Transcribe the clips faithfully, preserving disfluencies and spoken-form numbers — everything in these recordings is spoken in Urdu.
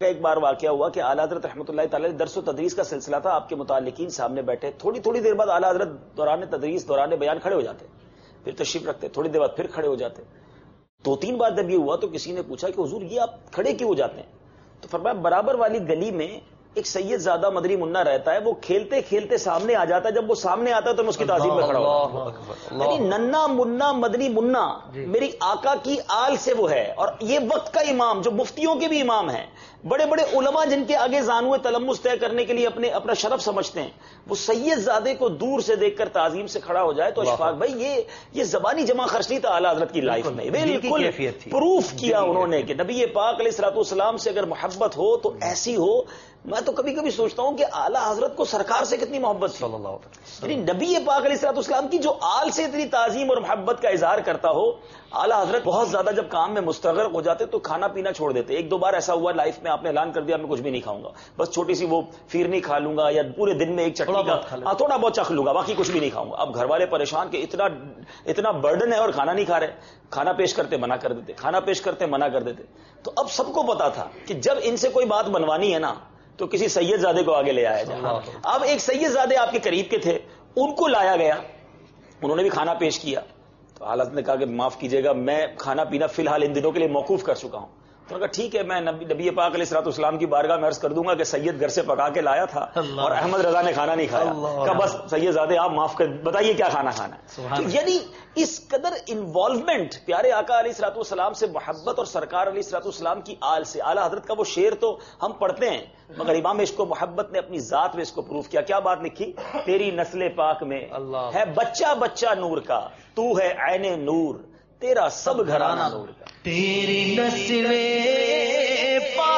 ایک بار واقعہ ہوا کہ اعلیٰ حضرت رحمۃ اللہ تعالی درس و تدریس کا سلسلہ تھا، آپ کے متعلقین سامنے بیٹھے، تھوڑی تھوڑی دیر بعد اعلیٰ حضرت دوران تدریس دوران بیان کھڑے ہو جاتے، پھر تشریف رکھتے، تھوڑی دیر بعد پھر کھڑے ہو جاتے. دو تین بار جب یہ ہوا تو کسی نے پوچھا کہ حضور یہ آپ کھڑے کیوں ہو جاتے ہیں؟ تو فرمایا برابر والی گلی میں ایک سید زادہ مدنی منا رہتا ہے، وہ کھیلتے کھیلتے سامنے آ جاتا ہے، جب وہ سامنے آتا ہے تو میں اس کی تعظیم میں کھڑا ہوتا ہوں. یعنی ننا منا مدنی منا میری آقا کی آل سے وہ ہے، اور یہ وقت کا امام جو مفتیوں کے بھی امام ہیں، بڑے بڑے علماء جن کے آگے زانوے تلمس طے کرنے کے لیے اپنے اپنا شرف سمجھتے ہیں، وہ سید زادے کو دور سے دیکھ کر تعظیم سے کھڑا ہو جائے تو اشفاق بھائی یہ یہ زبانی جمع خرچ نہیں تھا اعلیٰ حضرت کی لائف میں، بالکل پروف کیا انہوں نے کہ نبی پاک علیہ الصلوۃ والسلام سے اگر محبت ہو تو ایسی ہو. میں تو کبھی کبھی سوچتا ہوں کہ اعلیٰ حضرت کو سرکار سے کتنی محبت تھی، یعنی نبی پاک علیہ الصلوۃ والسلام کی جو آل سے اتنی تعظیم اور محبت کا اظہار کرتا ہو. اعلیٰ حضرت بہت زیادہ جب کام میں مستغرق ہو جاتے تو کھانا پینا چھوڑ دیتے. ایک دو بار ایسا ہوا لائف میں، آپ نے اعلان کر دیا میں کچھ بھی نہیں کھاؤں گا، بس چھوٹی سی وہ فیرنی کھا لوں گا یا پورے دن میں ایک چٹنی کا تھوڑا بہت چکھ لوں گا، باقی کچھ بھی نہیں کھاؤں گا. اب گھر والے پریشان کہ اتنا اتنا برڈن ہے اور کھانا نہیں کھا رہے، کھانا پیش کرتے منع کر دیتے، کھانا پیش کرتے منع کر دیتے. تو اب سب کو پتا تھا کہ جب ان سے کوئی بات بنوانی ہے نا تو کسی سید زادے کو آگے لے آیا جائے. اب ایک سید زادے آپ کے قریب کے تھے، ان کو لایا گیا، انہوں نے بھی کھانا پیش کیا. تو حالت نے کہا کہ معاف کیجیے گا میں کھانا پینا فی الحال ان دنوں کے لیے موقوف کر چکا ہوں. تو کہا ٹھیک ہے، میں نبی, نبی پاک علیہ الصلوۃ والسلام کی بارگاہ میں عرض کر دوں گا کہ سید گھر سے پکا کے لایا تھا اور احمد رضا نے کھانا نہیں کھایا. کہا بس سید زادے آپ معاف کر بتائیے کیا کھانا کھانا ہے. یعنی اس قدر انوالومنٹ پیارے آقا علیہ الصلوۃ والسلام سے محبت اور سرکار علیہ الصلوۃ والسلام کی آل سے. اعلیٰ حضرت کا وہ شعر تو ہم پڑھتے ہیں مگر امام عشق و محبت نے اپنی ذات میں اس کو پروف کیا. کیا بات لکھی؟ تیری نسل پاک میں ہے بچہ بچہ نور کا، تو ہے عین نور تیرا سب گھرانہ نور کا. تیری نسل پاک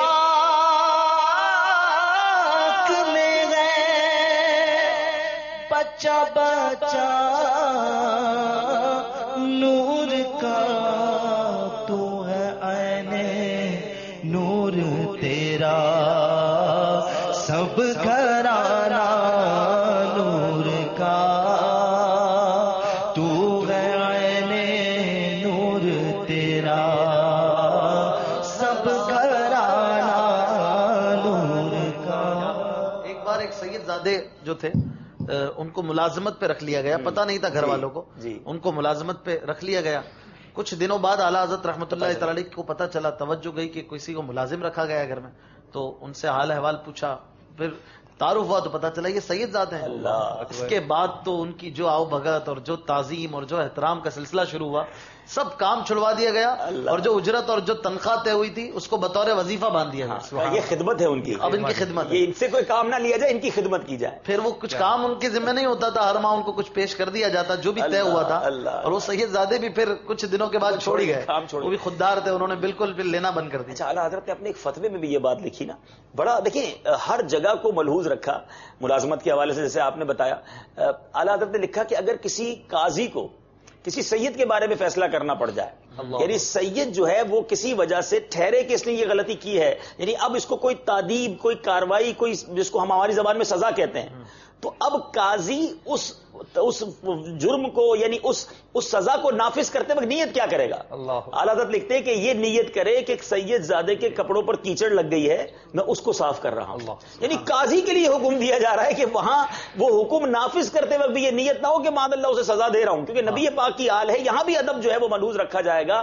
میں ہے بچہ بچہ نور کا، تو ہے عین نور تیرا سب گھرانہ نور کا، تو ہے عین نور تیرا سب گھرانہ نور کا. ایک بار ایک سید زادے جو تھے ان کو ملازمت پہ رکھ لیا گیا، پتہ نہیں تھا گھر والوں کو، ان کو ملازمت پہ رکھ لیا گیا. کچھ دنوں بعد اعلیٰ حضرت رحمۃ اللہ تعالی کو پتہ چلا، توجہ گئی کہ کسی کو ملازم رکھا گیا گھر میں. تو ان سے حال احوال پوچھا، پھر تعارف ہوا تو پتا چلا یہ سید زادے ہیں. اس کے بعد تو ان کی جو آؤ بھگت اور جو تعظیم اور جو احترام کا سلسلہ شروع ہوا، سب کام چھڑوا دیا گیا اور جو اجرت اور جو تنخواہ طے ہوئی تھی اس کو بطور وظیفہ باندھ دیا گیا. یہ خدمت ہے ان کی، اب ان کی خدمت، یہ ان سے کوئی کام نہ لیا جائے، ان کی خدمت کی جائے. پھر وہ کچھ کام ان کے ذمہ نہیں ہوتا تھا، ہر ماہ ان کو کچھ پیش کر دیا جاتا جو بھی طے ہوا تھا. اور وہ سید زادے بھی پھر کچھ دنوں کے بعد چھوڑ ہی گئے، وہ بھی خوددار تھے، انہوں نے بالکل پھر لینا بند کر دیا. اچھا، اعلیٰ حضرت نے اپنے ایک فتوے میں بھی یہ بات لکھی نا، بڑا دیکھیں ہر جگہ کو ملحوظ رکھا ملازمت کے حوالے سے. جیسے آپ نے بتایا اعلیٰ حضرت نے لکھا کہ اگر کسی قاضی کو کسی سید کے بارے میں فیصلہ کرنا پڑ جائے، یعنی سید جو ہے وہ کسی وجہ سے ٹھہرے کہ اس نے یہ غلطی کی ہے، یعنی اب اس کو کوئی تعدیب، کوئی کاروائی، کوئی جس کو ہم ہماری زبان میں سزا کہتے ہیں، تو اب قاضی اس اس جرم کو یعنی اس اس سزا کو نافذ کرتے وقت نیت کیا کرے گا؟ اعلیٰ حضرت لکھتے ہیں کہ یہ نیت کرے کہ سید زادے کے کپڑوں پر کیچڑ لگ گئی ہے، میں اس کو صاف کر رہا ہوں. یعنی قاضی کے لیے حکم دیا جا رہا ہے کہ وہاں وہ حکم نافذ کرتے وقت بھی یہ نیت نہ ہو کہ معاذ اللہ اسے سزا دے رہا ہوں، کیونکہ نبی پاک کی آل ہے. یہاں بھی ادب جو ہے وہ ملحوظ رکھا جائے گا.